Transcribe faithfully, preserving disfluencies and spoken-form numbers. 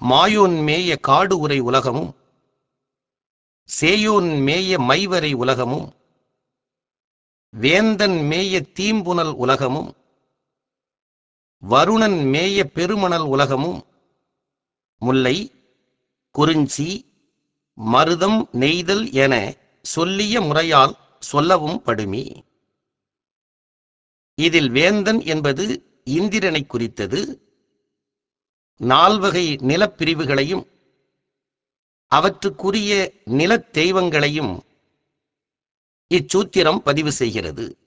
மாயோன் மேய காடு உரை உலகமும் சேயோன் மேய மைவரை உலகமும் வேந்தன் மேய தீம்புனல் உலகமும் வருணன் மேய பெருமணல் உலகமும் முல்லை குறிஞ்சி மருதம் நெய்தல் என சொல்லிய முறையால் சொல்லவும் படுமி. இதில் வேந்தன் என்பது இந்திரனை குறித்தது. நால்வகை நிலப்பிரிவுகளையும் அவற்றுக்குரிய நிலத் தெய்வங்களையும் இச்சூத்திரம் பதிவு செய்கிறது.